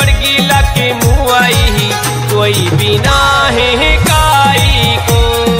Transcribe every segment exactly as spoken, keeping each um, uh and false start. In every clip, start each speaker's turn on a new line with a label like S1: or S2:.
S1: बड़गीला के मुआई कोई बिना है काई को।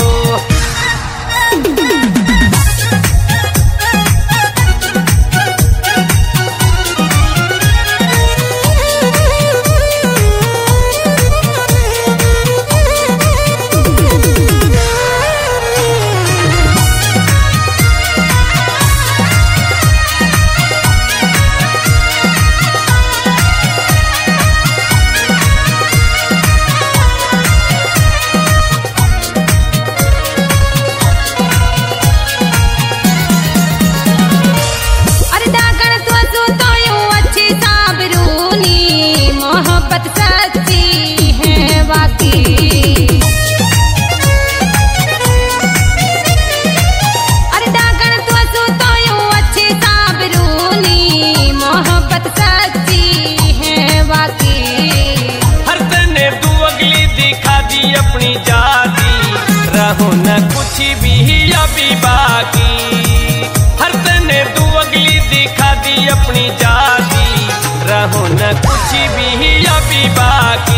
S1: अपनी जाति रहो न कुछ भी अभी बाकी, हर तने तू अगली दिखा दी अपनी जाति रहो न कुछ भी अभी बाकी।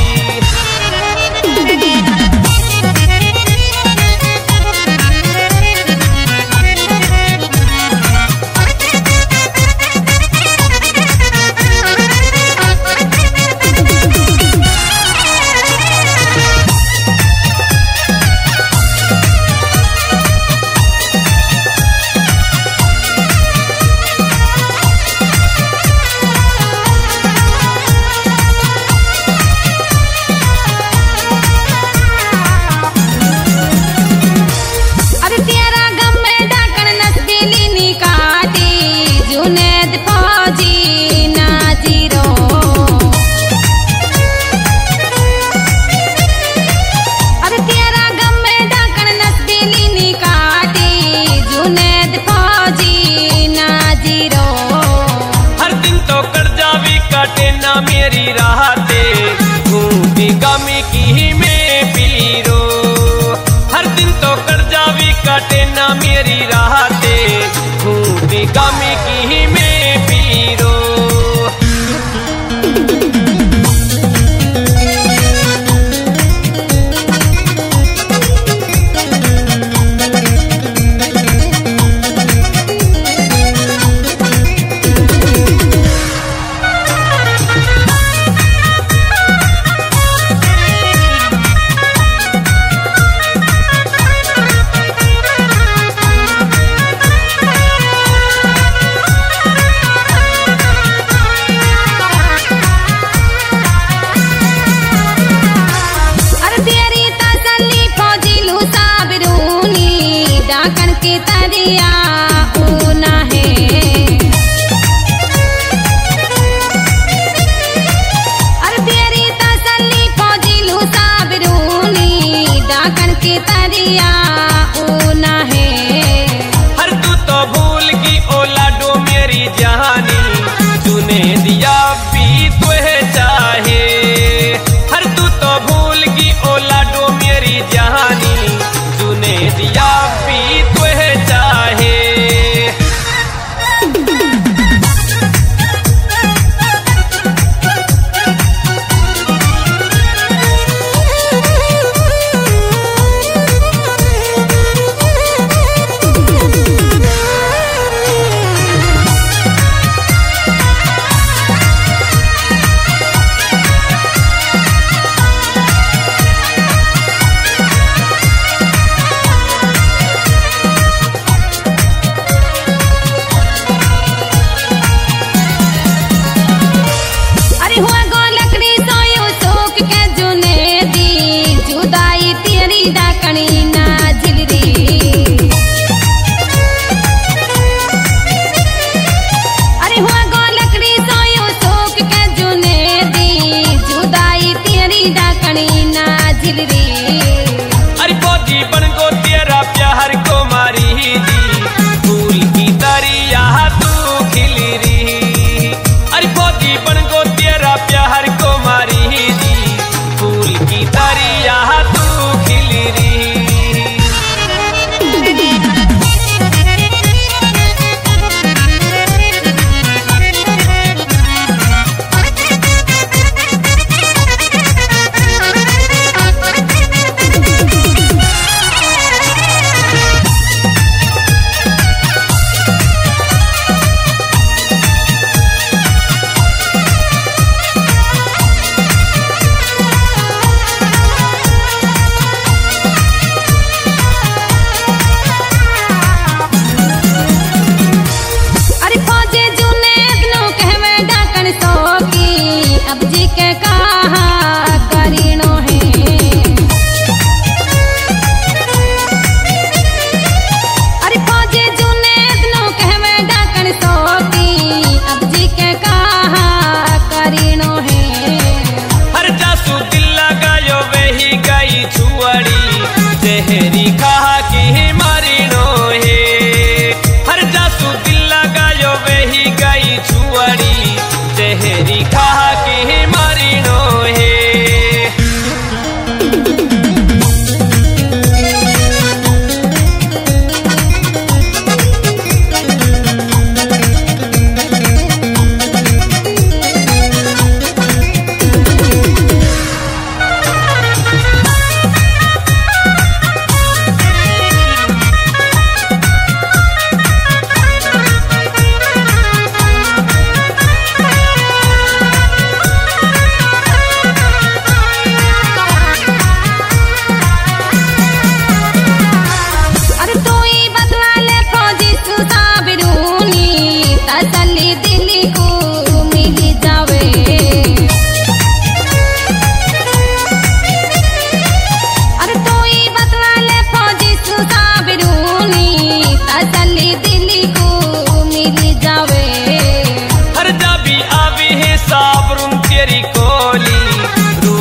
S1: ना मेरी राहते घूमी गमी की में पीरो, हर दिन तो कर जावी काटे ना मेरी राहते घूमी गमी की में पीरो। की तरिया ऊना है, अरे तेरी तसल्ली फौजिलू साबरूनी डाकन की तरिया ऊना है। हर तू तो भूल की ओला डो मेरी जहानी तूने दिया भी तुहे चाहे, हर तू तो भूल की ओला डो मेरी जहानी तूने दिया भी तुहे चाहे। अरे फौजी बन को तेरा प्यार को मारी दी फूल की दरिया तू खिली रही, अरे फौजी बन को तेरा प्यार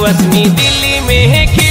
S2: वसनी दिल्ली में है